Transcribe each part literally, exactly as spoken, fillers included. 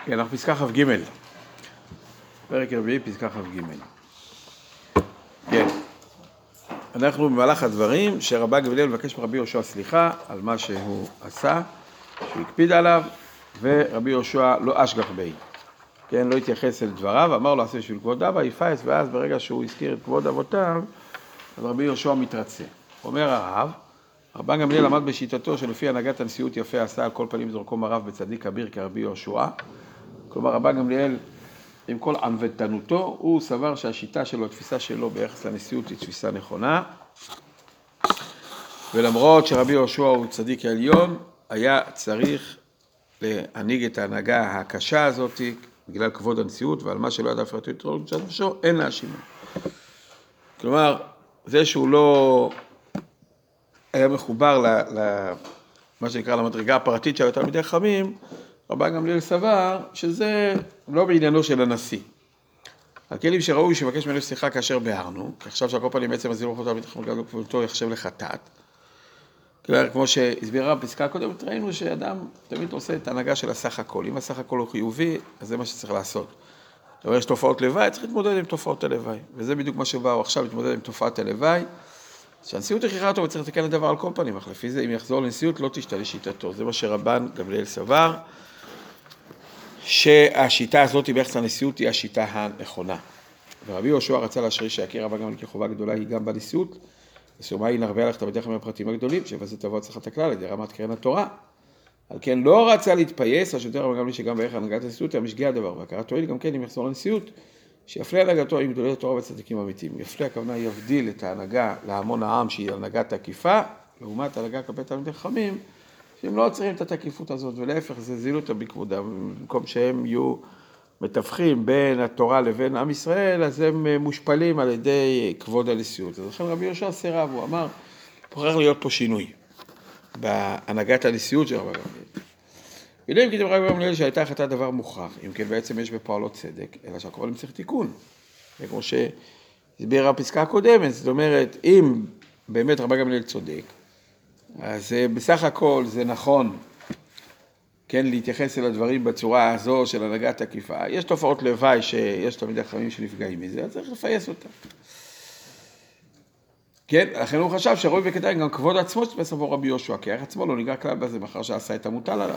כן, אנחנו פסקה כ"ג. פרק רביעי, פסקה כ"ג. כן. אנחנו במהלך הדברים שרבן גמליאל מבקש מרבי יהושע סליחה על מה שהוא עשה, שהוא הקפיד עליו, ורבי יהושע לא אשגח בי. כן, לא התייחס אל דבריו, אמר לו עשה בשביל כבוד אבא, יפייס, ואז ברגע שהוא הזכיר את כבוד אבותיו, אז רבי יהושע מתרצה. אומר הרב, רבן גמליאל למד בשיטתו שלפי הנהגת הנשיאות יפה עשה על כל פנים זרקו מרב בצדיק כביר כרבי יהושע. כלומר, רבן גמליאל, עם כל ענוותנותו, הוא סבר שהשיטה שלו, התפיסה שלו ביחס לנשיאות היא תפיסה נכונה. ולמרות שרבי יהושע הוא צדיק העליון, היה צריך להנהיג את ההנהגה הקשה הזאת בגלל כבוד הנשיאות, ועל מה שלא ידע פרטי יתרון קדושת נפשו, אין להאשימו. כלומר, זה שהוא לא היה מחובר ל, ל, מה שנקרא למדרגה הפרטית של התלמידי חכמים, רבן גמליאל סבר שזה לא בעניינו של הנשיא. הכלים שראוי שיבקש ממנו סליחה כאשר ביארנו, כי עכשיו שהכל פנים בעצם הזילו חוטא מתחום גדול כבודתו יחשב לחטאת. כלומר, כמו שהסבירה בפסקה הקודמת, ראינו שאדם תמיד עושה את ההנהגה של הסך הכל. אם הסך הכל הוא חיובי, אז זה מה שצריך לעשות. זאת אומרת, יש תופעות לוואי, צריך להתמודד עם תופעות הלוואי. וזה בדיוק מה שבאו עכשיו, להתמודד עם תופעת הלוואי. שהנשיאות הכריחה אותו וצריך לתקן לדבר על כל פנים, אך לפי זה אם יחזור לנשיאות לא תשתנה שיטתו. זה מה שרבן גמליאל סבר, שהשיטה הזאת ביחס לנשיאות היא השיטה הנכונה. ורבי יהושע רצה להשריש שיכיר רבן גמליאל כחובה גדולה היא גם בנשיאות, וסומה היא נרבה לך תלמידי חכמים הפרטיים הגדולים, שבזה תבוא הצלחת הכלל על ידי רמת קרן התורה. על כן לא רצה להתפייס, השוטר רבן גמליאל שגם בערך הנהגת הנשיאות היה משגיח הדבר, והכרת תועיל גם כן אם יחזור לנשיאות, שיפלה הנהגתו עם גדולי התורה וצדיקים אמיתיים. יפלה הכוונה יבדיל את ההנהגה להמון העם שהיא הנהגה תקיפה, לעומת ההנהגה כלפי תלמידי חכמים, שהם לא צריכים את התקיפות הזאת, ולהפך זה זילות בכבודם, במקום שהם יהיו מתווכים בין התורה לבין עם ישראל, אז הם מושפלים על ידי כבוד הנשיאות. אז לכן רבי יהושע סירב, הוא אמר, מוכרח להיות פה שינוי בהנהגת הנשיאות של רבי גמליאל. יודעים כי רבי גמליאל שהייתה החלטה דבר מוכרח, אם כן בעצם יש בפועלו צדק, אלא שהכל צריך תיקון. כמו שהסביר הפסקה הקודמת, זאת אומרת, אם באמת רבי גמליאל צודק, אז בסך הכל זה נכון, כן, להתייחס אל הדברים בצורה הזו של הנהגת תקיפה. יש תופעות לוואי שיש תלמידי חכמים שנפגעים מזה, אז צריך לפייס אותה. כן, לכן הוא חשב שראוי וכדאי גם כבוד עצמו שתפס עבור רבי יהושע, כי עצמו לא ניגע כלל בזה, מאחר שעשה את המוטל עליו.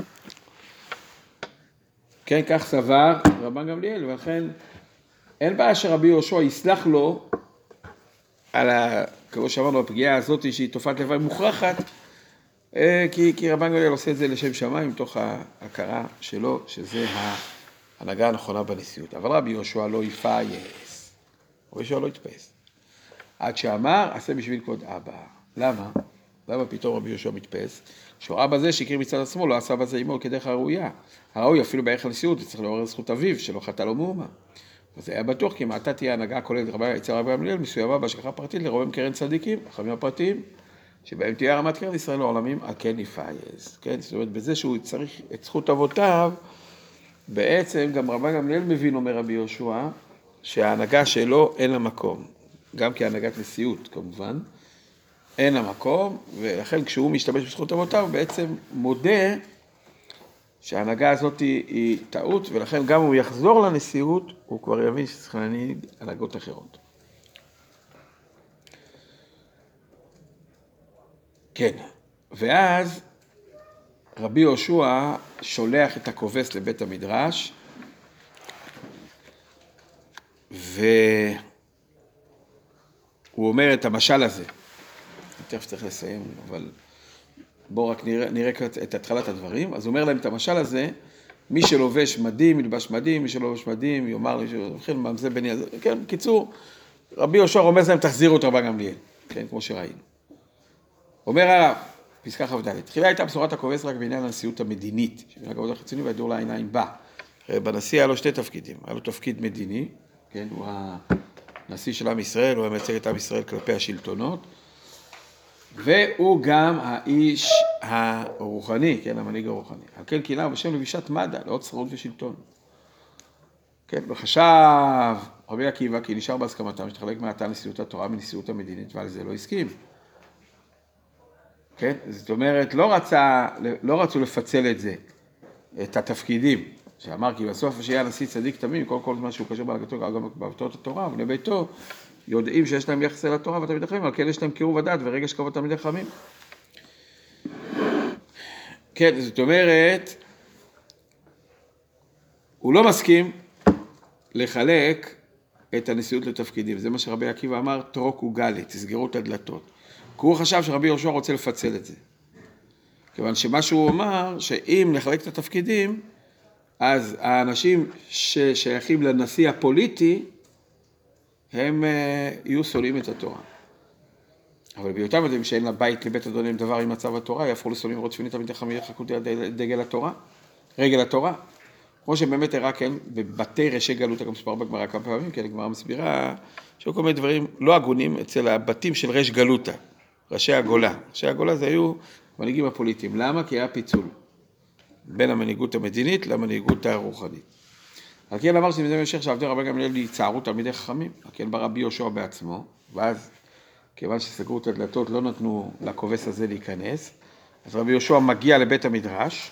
כן, כך סבר רבן גמליאל, ולכן אין בעיה שרבי יהושע יסלח לו על, ה, כמו שאמרנו, הפגיעה הזאת שהיא תופעת לוואי מוכרחת, כי, כי רבן גמליאל עושה את זה לשם שמיים, מתוך ההכרה שלו, שזה ההנהגה הנכונה בנשיאות. אבל רבי יהושע לא יפייס, רבי יהושע לא יתפייס. עד שאמר, עשה בשביל כבוד אבא. למה? למה פתאום רבי יהושע מתפייס? שהוא אבא זה שהכיר מצד עצמו, לא עשה בזה עמו כדרך הראויה. הראוי אפילו בערך הנשיאות, צריך לעורר זכות אביו, שלא חטא לו מאומה. וזה היה בטוח, כי מעתה תהיה הנהגה הכוללת אצל רבי גמליאל, מסוימה בהשגחה פרטית לרומם קרן צדיקים, חכמים הפרטיים, שבהם תהיה רמת קרן ישראל לעולמים, על כן יפייס. כן? זאת אומרת, בזה שהוא צריך את זכות אבותיו, בעצם גם רבי גמליאל מבין, אומר רבי יהושע, שההנהגה שלו אין לה מקום. גם כהנהגת נשיאות, כמובן, אין לה מקום, ולכן כשהוא משתמש בזכות אבותיו, הוא בעצם מודה שההנהגה הזאת היא, היא טעות, ולכן גם אם הוא יחזור לנשיאות, הוא כבר יבין שצריך להנהיג הנהגות אחרות. כן, ואז רבי יהושע שולח את הכובס לבית המדרש, והוא אומר את המשל הזה. תכף צריך לסיים, אבל בואו רק נראה, נראה את התחלת הדברים. אז הוא אומר להם את המשל הזה, מי שלובש מדים, ילבש מדים, מי שלובש מדים, יאמר לי, וכן, מה זה בני הזה. כן, בקיצור, רבי יהושע רומז להם, תחזירו את רבן גמליאל. כן, כמו שראינו. אומר הרב, פסקה כ"ד, תחילה הייתה בשורת הכובס רק בעניין הנשיאות המדינית, שבעניין הכבוד החיצוני והידור לעיניים בה. בנשיא היה לו שתי תפקידים, היה לו תפקיד מדיני, כן, הוא הנשיא של עם ישראל, הוא המייצג את עם ישראל כלפי השלטונות, והוא גם האיש הרוחני, כן, המנהיג הרוחני. על כן כינה בשם לבישת מדע, לעוד שרות ושלטון. כן, וחשב רבי עקיבא כי נשאר בהסכמתם, שתחלק מעתה נשיאות התורה מנשיאות המדינית, ועל זה לא הסכים. כן, זאת אומרת, לא רצה, לא רצו לפצל את זה, את התפקידים שאמר כי בסוף שיהיה הנשיא צדיק תמים, כל כל זמן שהוא קשור בהנהגתו, גם בעבודות התורה, ובני ביתו יודעים שיש להם יחס אל התורה ותלמידי חכמים, על כן יש להם קירוב הדעת ורגש כבוד תלמידי חכמים. כן, זאת אומרת, הוא לא מסכים לחלק את הנשיאות לתפקידים. זה מה שרבי עקיבא אמר, טרוק וגלי, תסגרו את הדלתות. כי הוא חשב שרבי יהושע רוצה לפצל את זה. כיוון שמה שהוא אמר, שאם נחלק את התפקידים, אז האנשים ששייכים לנשיא הפוליטי, הם יהיו סולים את התורה. אבל בהיותם יודעים שאין לבית לבית אדוניהם דבר עם מצב התורה, יהפכו לסולים ורוד שפינית תלמידי חכמים יחלקו דגל התורה, רגל התורה. כמו שבאמת הראה, כן, בבתי ראשי גלותא, גם מספר בגמרא כמה פעמים, כן, הגמרא מסבירה, שהיו כל מיני דברים לא הגונים אצל הבתים של ראש גלותא, ראשי הגולה. ראשי הגולה זה היו מנהיגים הפוליטיים. למה? כי היה פיצול בין המנהיגות המדינית למנהיגות הרוחנית. על כן אמר שמזה המשך שעבדי רבן גמליאל יצערו תלמידי חכמים, על כן בא רבי יהושע בעצמו, ואז כיוון שסגרו את הדלתות לא נתנו לכובס הזה להיכנס, אז רבי יהושע מגיע לבית המדרש,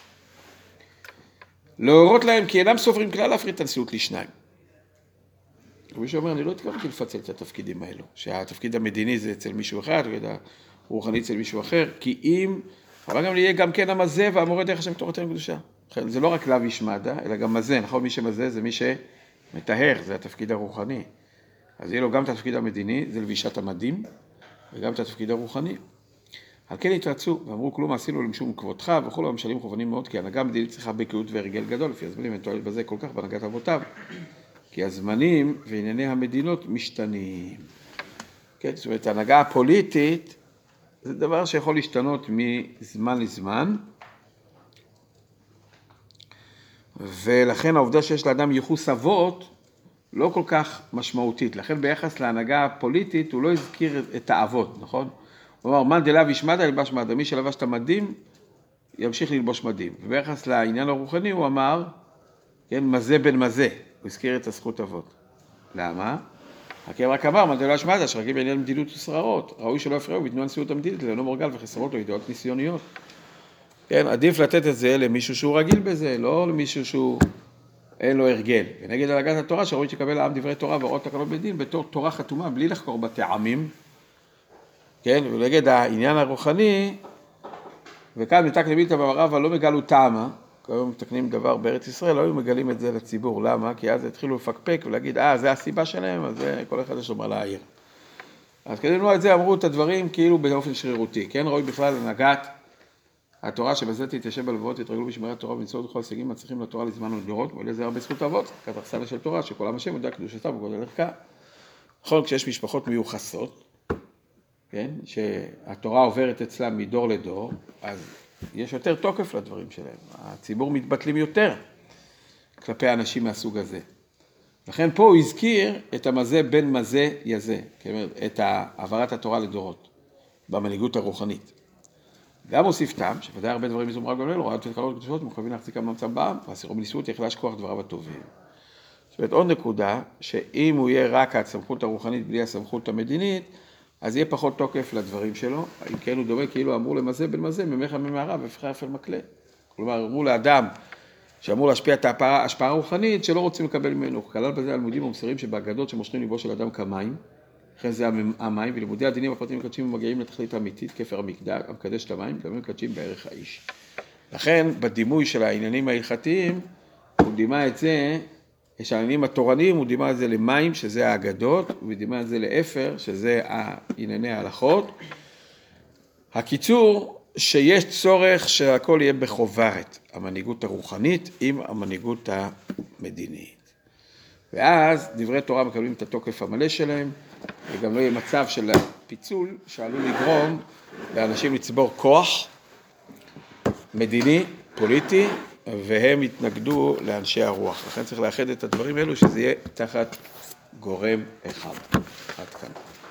להורות להם כי אינם סוברים כלל להפריד את הנשיאות לשניים. רבי יהושע אומר, אני לא התכוונתי לפצל את התפקידים האלו, שהתפקיד המדיני זה אצל מישהו אחד, הרוחני אצל מישהו אחר, כי אם, אבל גם יהיה גם כן המזה והמורה דרך השם תורתנו קדושה. זה לא רק לאו ישמדה, אלא גם מזה, נכון? מי שמזה זה מי שמטהר, זה התפקיד הרוחני. אז יהיה לו גם את התפקיד המדיני, זה לבישת המדים, וגם את התפקיד הרוחני. על כן התרצו, ואמרו כלום עשינו למשום כבודך, וכולו המשלים חובנים מאוד, כי הנהגה המדינית צריכה בקיאות והרגל גדול, לפי הזמנים הם תועלת בזה כל כך בהנהגת אבותיו, כי הזמנים וענייני המדינות משתנים. כן, זאת אומרת, ההנהגה הפוליטית, זה דבר שיכול להשתנות מזמן לזמן, ולכן העובדה שיש לאדם ייחוס אבות, לא כל כך משמעותית. לכן ביחס להנהגה הפוליטית, הוא לא הזכיר את האבות, נכון? הוא אמר, מן דלאו ישמדה ילבש מדים, מי שלבש את המדים, ימשיך ללבוש מדים. וביחס לעניין הרוחני, הוא אמר, כן, מזה בין מזה. הוא הזכיר את הזכות אבות. למה? הכאב רק אמר, מן דלאו ישמדה, שרקים בעניין מדינות ושררות. ראוי שלא יפריעו, ויתנו הנשיאות המדינית, ללא מורגל וחסרות לו ידיעות ניסיוניות. כן, עדיף לתת את זה למישהו שהוא רגיל בזה, לא למישהו שהוא אין לו הרגל. ונגד הנהגת התורה, שראוי שיקבל העם דברי תורה והוראות תקנות בדין, בתור תורה חתומה, בלי לחקור בטעמים, כן, ונגד העניין הרוחני, וכאן מתק לבילתא במערב, לא מגלו טעמה, כיום מתקנים דבר בארץ ישראל, לא היו מגלים את זה לציבור. למה? כי אז התחילו לפקפק ולהגיד, אה, זה הסיבה שלהם, אז זה כל אחד יש לו מה להעיר. אז כדי למנוע את זה, אמרו את הדברים כאילו באופן שרירותי, כן, ראוי בכלל הנהגת התורה שבזה תתיישב בלבבות, תתרגלו בשמירת תורה ומצוות וכל הישגים מצליחים לתורה לזמן ולדורות, ולזה הרבה זכות אבות, כתחסנה של תורה, שכל עם השם יודע קדושתה וגודל ערכה. נכון, כשיש משפחות מיוחסות, כן, שהתורה עוברת אצלם מדור לדור, אז יש יותר תוקף לדברים שלהם. הציבור מתבטלים יותר כלפי האנשים מהסוג הזה. לכן פה הוא הזכיר את המזה בין מזה יזה, כלומר, את העברת התורה לדורות, במנהיגות הרוחנית. גם הוסיף טעם, שוודאי הרבה דברים מזומרה גמליאל, הוראות ותקנות קדושות, מוכרחים להחזיקם מאמצם בעם, והסירו בניסות יחלש כוח דבריו הטובים. זאת אומרת, עוד נקודה, שאם הוא יהיה רק הסמכות הרוחנית בלי הסמכות המדינית, אז יהיה פחות תוקף לדברים שלו, אם כן הוא דומה כאילו אמרו למזה בין מזה, ממך ממערב, והפכה אפל מקלה. כלומר, אמרו לאדם שאמור להשפיע את ההשפעה הרוחנית, שלא רוצים לקבל ממנו. כלל בזה הלימודים המוסריים שבאגדות שמושכים ליבו של אדם כמים, לכן זה המים, ולימודי הדינים הפרטיים מקדשים ומגיעים לתכלית האמיתית, כפר המקדש, המקדש את המים, גם הם מקדשים בערך האיש. לכן, בדימוי של העניינים ההלכתיים, הוא דימה את זה, שהעניינים התורניים, הוא דימה את זה למים, שזה האגדות, הוא דימה את זה לאפר, שזה ענייני ההלכות. הקיצור, שיש צורך שהכל יהיה בחוברת, המנהיגות הרוחנית עם המנהיגות המדינית. ואז דברי תורה מקבלים את התוקף המלא שלהם, וגם לא יהיה מצב של פיצול שעלול לגרום לאנשים לצבור כוח מדיני, פוליטי, והם יתנגדו לאנשי הרוח. לכן צריך לאחד את הדברים האלו שזה יהיה תחת גורם אחד. עד כאן.